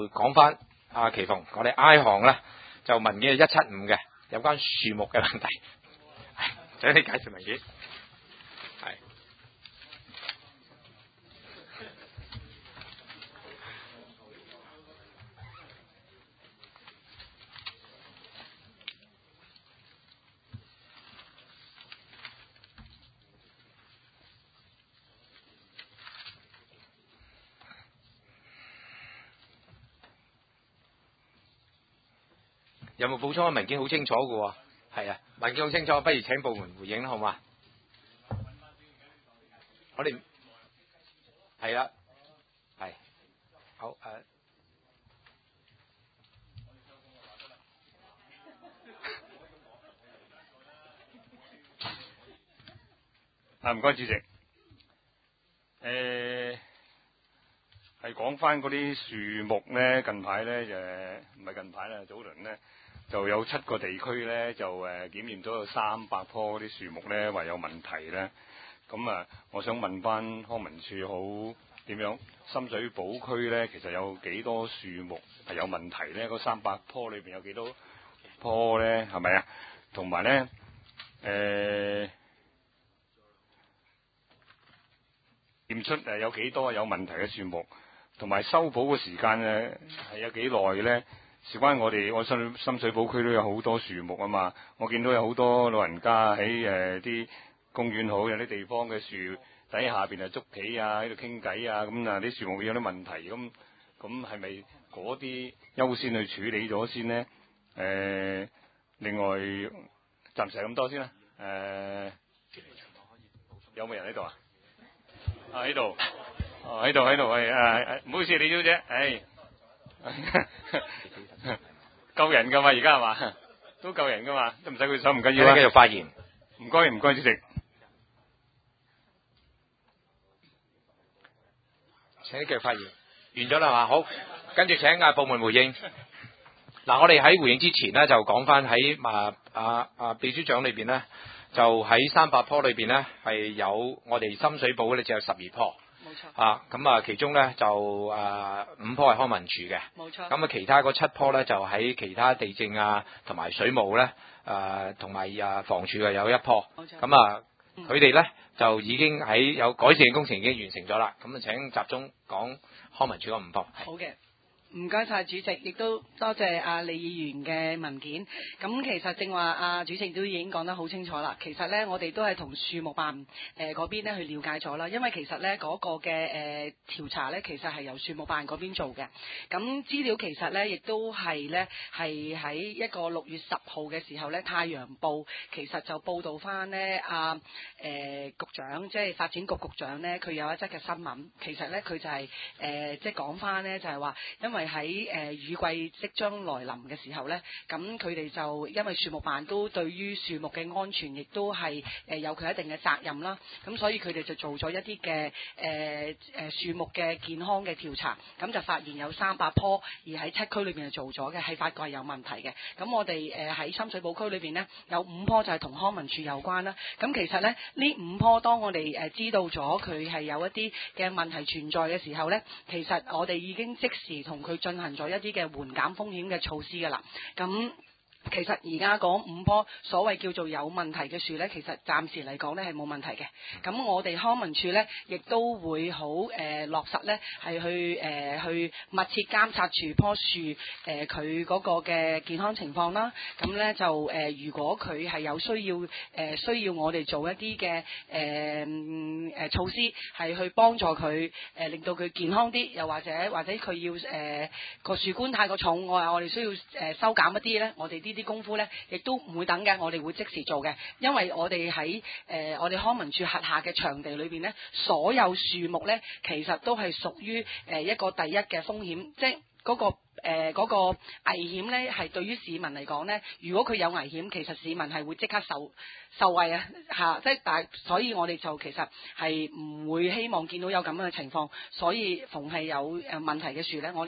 講翻阿奇鳳，我哋 I 行咧就文件係175嘅，有關樹木嘅問題，請你介紹文件。係。有冇補充？文件好清楚嘅喎，係啊，文件好清楚，不如請部門回應啦，好嘛？我哋係啦，係好唔該，主席。係講翻嗰啲樹木咧，近排咧就唔係近排啦，早輪咧就有7個地區咧就檢驗咗有300棵嗰啲樹木咧話有問題咧。咁啊，我想問翻康文署好點樣？深水埗區咧其實有幾多樹木係有問題咧？嗰300棵裏邊有幾多棵咧？係咪啊？同埋咧驗出有幾多有問題嘅樹木，同埋修補嘅時間係有幾耐咧？事關我深水埗區都有好多樹木啊嘛，我見到有好多老人家喺啲公園好有啲地方嘅樹底下邊捉棋啊，喺度傾偈啊，咁啊啲樹木有啲問題，咁係咪嗰啲優先去處理咗先呢？另外暫時係咁多先啦。有冇人喺度啊？喺度，喺度，係唔好意思，李小姐，夠人噶嘛？而家係嘛？都夠人噶嘛？都唔使佢手，唔緊要啊。 繼續發言。 唔該，主席。 請你繼續發言。完咗啦嘛？好，跟住請部門回應。嗱，我哋喺回應之前呢，就講翻喺秘書長裏邊呢，就喺300棵裏邊呢，係有我哋深水埗咧就有12棵。 冇錯。 咁啊，其中咧就5棵係康文署嘅。冇錯。咁啊，其他嗰7棵咧就喺其他地政同埋水務咧同埋房署嘅有1棵。冇錯。咁啊，佢哋咧就已經喺有改善嘅工程已經完成咗啦。咁啊，請集中講康文署嗰5棵。 好嘅。唔該晒主席，亦都多謝李議員嘅文件。咁其實正話主席都已經講得好清楚啦。其實咧，我哋都係同樹木辦嗰邊咧去了解咗啦。因為其實咧嗰個嘅調查咧，其實係由樹木辦嗰邊做嘅。咁資料其實咧亦都係咧係喺一個6月10號嘅時候咧，《太陽報》其實就報導翻咧局長，即係發展局局長咧，佢有一則嘅新聞。其實咧佢就係即係講翻咧，就係話因為喺雨季即將來臨嘅時候呢，咁佢哋就因為樹木辦都對於樹木嘅安全亦都係有佢一定嘅責任啦，咁所以佢哋就做咗一啲嘅樹木嘅健康嘅調查，咁就發現有300棵，而喺7區裏邊係做咗嘅，係發覺係有問題嘅。咁我哋喺深水埗區裏邊呢，有5棵就係同康文署有關啦。咁其實呢，呢5棵當我哋知道咗佢係有一啲嘅問題存在嘅時候呢，其實我哋已經即時同佢進行咗一啲嘅緩減風險嘅措施㗎啦，咁其實而家嗰5棵所謂叫做有問題嘅樹呢，其實暫時嚟講呢係冇問題嘅。咁我哋康文署呢，亦都會好落實呢，係去密切監察住棵樹佢嗰個嘅健康情況啦。咁呢就如果佢係有需要我哋做一啲嘅措施，係去幫助佢令到佢健康啲，又或者佢要個樹冠太過重，我哋需要收減一啲呢。我哋啲功夫呢，亦都唔會等嘅，我哋會即時做嘅，因為我哋喺我哋康文署轄下嘅場地裏邊呢，所有樹木呢，其實都係屬於一個第一嘅風險，即係嗰個危險呢，係對於市民嚟講呢，如果佢有危險，其實市民係會即刻受惠啊嚇！即係所以我哋就其實係唔會希望見到有咁樣嘅情況，所以逢係有問題嘅樹呢，我哋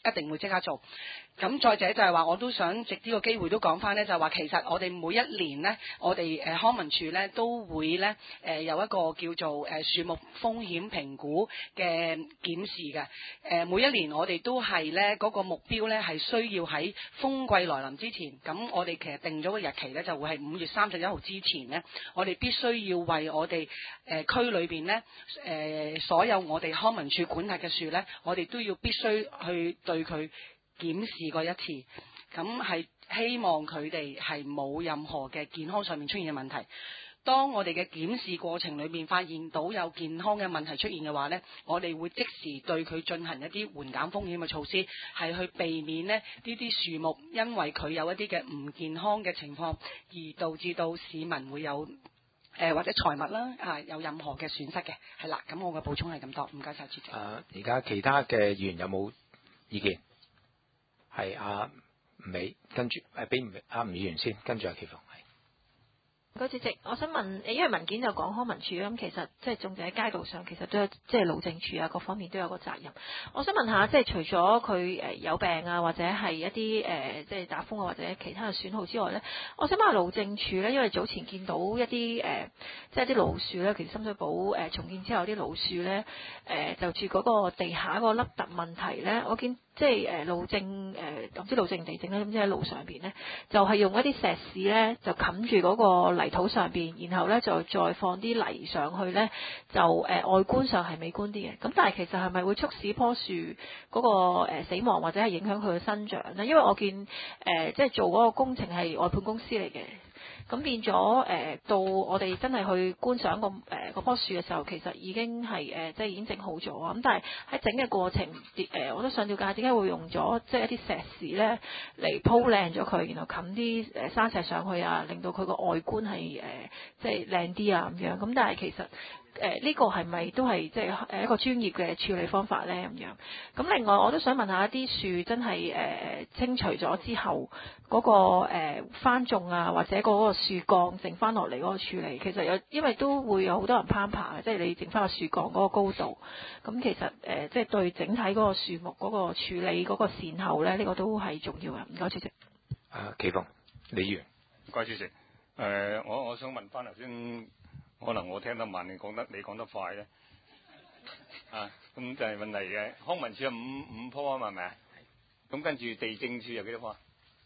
一定會即刻做。咁再者就係話，我都想藉呢個機會都講翻呢，就係話其實我哋每一年呢，我哋康文署呢都會呢有一個叫做樹木風險評估嘅檢視嘅。每一年我哋都係呢嗰個目標呢係需要喺風季來臨之前，咁我哋其實定咗個日期呢，就會係5月31號之前呢，我哋必須要為我哋區裏邊呢所有我哋康文署管轄嘅樹呢，我哋都要必須去對佢檢視過一次，咁係希望佢哋係冇任何嘅健康上面出現嘅問題。當我哋嘅檢視過程裏面發現到有健康嘅問題出現嘅話呢，我哋會即時對佢進行一啲緩減風險嘅措施，係去避免呢啲樹木因為佢有一啲嘅唔健康嘅情況，而導致到市民會有或者財物啦有任何嘅損失嘅。係啦，咁我嘅補充係咁多，唔該晒主席。 而家其他嘅議員有冇意見？係阿吳美，跟住俾阿吳議員先，跟住阿祈鳳。 唔該主席，我想問，因為文件就講康文署咁，其實即係種植喺街道上，其實都有即係路政署啊，各方面都有個責任。我想問下，即係除咗佢有病啊，或者係一啲即係打風啊，或者其他嘅損耗之外咧，我想問下路政署咧，因為早前見到一啲即係啲老樹咧，其實深水埗重建之後啲老樹咧就住嗰個地下嗰個凹凸問題咧，我見即係路政唔知路政地政咧，咁即係喺路上邊咧，就係用一啲石屎咧就冚住嗰個泥土上邊，然後咧就再放啲泥上去咧，就外觀上係美觀啲嘅。咁但係其實係咪會促使棵樹嗰個死亡或者係影響佢嘅生長咧？因為我見即係做嗰個工程係外判公司嚟嘅。咁變咗到我哋真係去觀賞嗰棵樹嘅時候，其實已經係即係已經整好咗啊！咁但係喺整嘅過程我都想了解點解會用咗即係一啲石屎咧嚟鋪靚咗佢，然後冚啲山石上去啊，令到佢個外觀係即係靚啲啊咁樣。咁但係其實呢個係咪都係即係一個專業嘅處理方法咧咁樣？咁另外我都想問下一啲樹真係清除咗之後嗰個翻種啊，或者嗰個樹幹剩翻落嚟嗰個處理，其實因為都會有好多人攀爬嘅，即係你剩翻個樹幹嗰個高度，咁其實即係對整體嗰個樹木嗰個處理嗰個善後咧，呢個都係重要嘅。唔該主席。 祈鳳，李議員。 唔該主席。我想問翻頭先。可能我聽得慢，你講得快咧，咁就係問題嘅。康文署有五棵啊嘛，係咪啊？咁跟住地政署有幾多棵？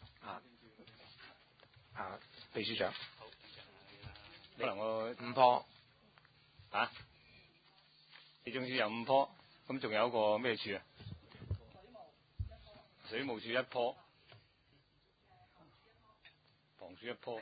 秘書長。 可能我 5棵。 地政署有5棵，咁仲有一個咩署啊？水務署1棵，房署1棵。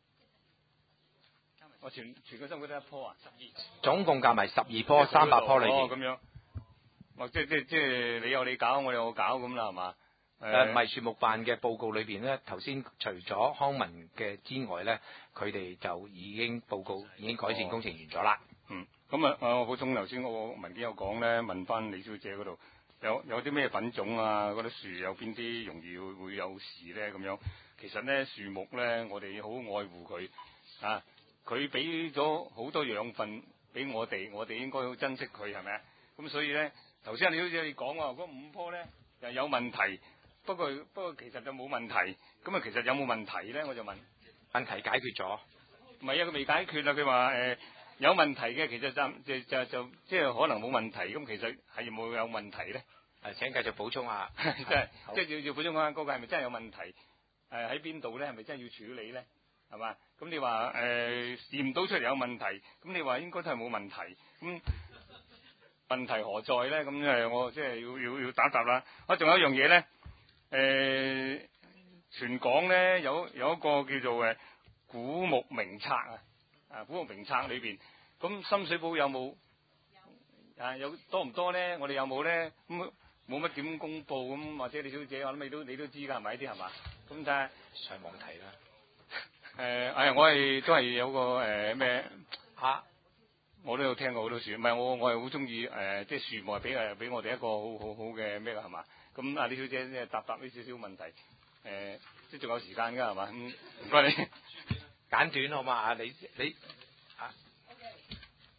我全個心嗰得1棵啊，12， 總共夾埋12棵，300棵裏邊。 咁樣，即係你有你搞，我有我搞咁啦，係嘛？ 唔係樹木辦嘅報告裏邊咧，頭先除咗康文嘅之外咧，佢哋就已經報告已經改善工程完咗啦。 咁啊，我補充頭先我文件有講咧，問翻李小姐嗰度有啲咩品種啊？嗰啲樹有邊啲容易會有事咧？咁樣其實咧樹木咧，我哋好愛護佢啊。佢俾咗好多養分俾我哋應該好珍惜佢，係咪啊？咁所以咧，頭先你好似你講嗰5棵咧又有問題，不過其實就冇問題。咁啊，其實有冇問題咧？我就問問題解決咗？ 唔係啊，佢未解決啊。佢話有問題嘅，其實就即係可能冇問題。咁其實係冇有問題咧？ 請繼續補充下， 即係要補充下嗰個係咪真係有問題？喺邊度咧？係咪真係要處理咧？係嘛？咁你話驗到出嚟有問題，咁你話應該都係冇問題。咁問題何在咧？咁我即係要答啦。仲有一樣嘢咧，全港咧有一個叫做古木名冊啊，古木名冊裏邊，咁深水埗有冇？有多唔多咧？我哋有冇咧？咁冇乜點公佈咁，或者李小姐我諗你都知㗎，係咪啲係嘛？咁睇下上網睇啦。 我係都係有個咩我都有聽過好多樹，唔係我係好中意即係樹木係俾我哋一個好嘅咩㗎係嘛？咁李小姐即係答呢少少問題，即係仲有時間㗎係嘛？唔該你簡短好嘛？你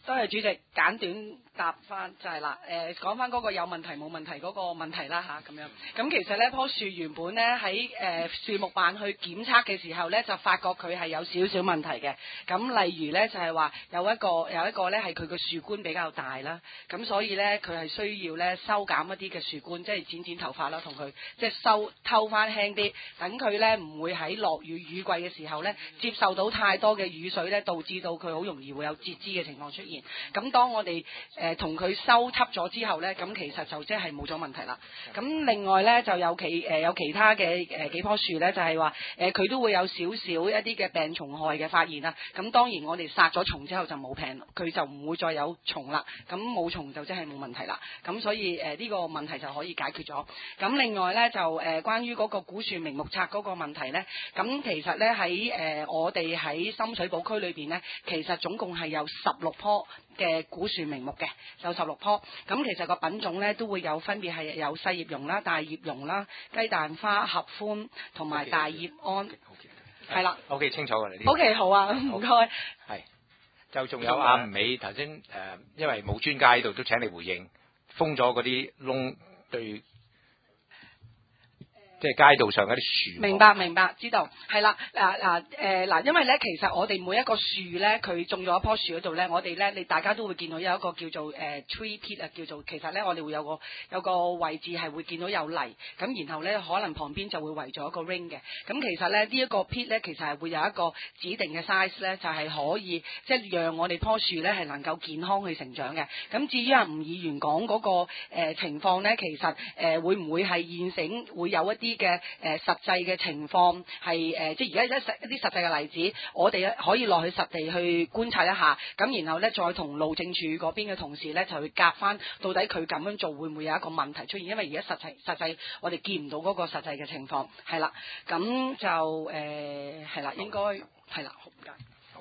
多謝主席，簡短答翻就係啦。講翻嗰個有問題冇問題嗰個問題啦嚇，咁樣。咁其實呢棵樹原本呢喺樹木辦去檢測嘅時候呢，就發覺佢係有少少問題嘅。咁例如呢，就係話有一個呢係佢個樹冠比較大啦，咁所以呢，佢係需要呢收減一啲嘅樹冠，即係剪頭髮啦，同佢即係偷翻輕啲，等佢呢唔會喺落雨季嘅時候呢接受到太多嘅雨水呢，導致到佢好容易會有截肢嘅情況出現。咁當我哋同佢收輯咗之後呢，咁其實就即係冇咗問題啦。咁另外呢，就有其他嘅幾棵樹呢，就係話佢都會有少少一啲嘅病蟲害嘅發現啦。咁當然我哋殺咗蟲之後就冇病，佢就唔會再有蟲啦。咁冇蟲就即係冇問題啦。咁所以呢個問題就可以解決咗。咁另外呢，就關於嗰個古樹名目冊嗰個問題呢，咁其實呢，喺我哋喺深水埗區裏邊呢，其實總共係有16棵嘅古樹名木嘅，有16棵。咁其實個品種咧都會有分別，係有細葉榕啦、大葉榕啦、雞蛋花、合歡同埋大葉安，係啦。 OK 清楚㗎你。 OK 好啊，唔該。 係。就仲有阿吳美頭先因為冇專家喺度，都請你回應，封咗嗰啲窿對。即係街道上嗰啲樹， 明白，知道，係啦，因為咧，其實我哋每一個樹咧，佢種咗一棵樹嗰度咧，我哋咧，你大家都會見到有一個叫做tree pit 啊，叫做其實咧，我哋會有個位置係會見到有泥，咁然後咧，可能旁邊就會圍咗一個 ring 嘅，咁其實咧呢一個 pit 咧，其實係會有一個指定嘅 size 咧，就係可以即係讓我哋棵樹咧係能夠健康去成長嘅。咁至於阿吳議員講嗰個情況咧，其實會唔會係現成會有一啲嘅實際嘅情況係即係而家一啲實際嘅例子，我哋可以落去實地去觀察一下，咁然後咧再同路政署嗰邊嘅同事咧就去夾翻，到底佢咁樣做會唔會有一個問題出現？因為而家實際我哋見唔到嗰個實際嘅情況，係啦，咁就係啦，應該係啦，好唔該。 好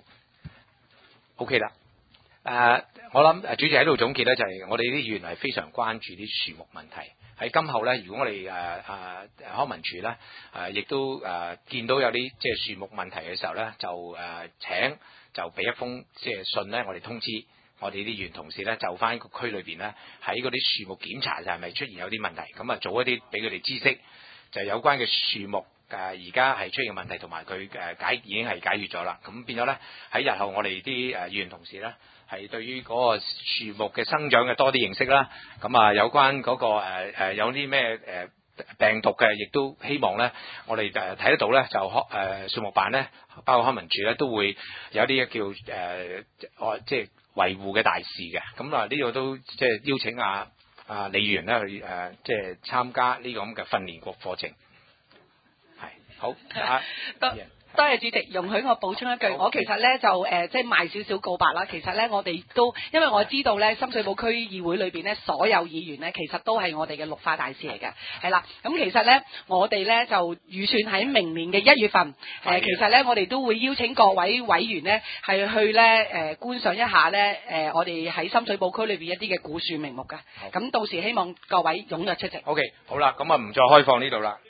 OK 啦。我諗主席喺度總結咧，就係我哋啲議員係非常關注啲樹木問題。喺今後咧，如果我哋康文署咧亦都見到有啲即係樹木問題嘅時候咧，就請就俾一封即係信咧，我哋通知我哋啲議員同事咧，就翻個區裏邊咧喺嗰啲樹木檢查就係咪出現有啲問題，咁啊做一啲俾佢哋知識，就係有關嘅樹木而家係出現問題，同埋佢已經係解決咗啦。咁變咗咧喺日後我哋啲議員同事咧，係對於嗰個樹木嘅生長嘅多啲認識啦，咁啊有關嗰個有啲咩病毒嘅，亦都希望咧我哋睇得到咧，就樹木辦咧，包括康文署咧，都會有啲叫即係維護嘅大使嘅。咁啊呢個都即係邀請李議員咧去即係參加呢個咁嘅訓練局課程。係好多謝主席，容許我補充一句，我其實咧就即係賣少少告白啦。其實咧我哋都因為我知道咧深水埗區議會裏邊咧所有議員咧其實都係我哋嘅綠化大使嚟嘅，係啦。咁其實咧我哋咧就預算喺明年嘅1月份，其實咧我哋都會邀請各位委員咧係去咧觀賞一下咧我哋喺深水埗區裏邊一啲嘅古樹名木嘅。咁到時希望各位踴躍出席。 OK， 好啦，咁啊唔再開放呢度啦。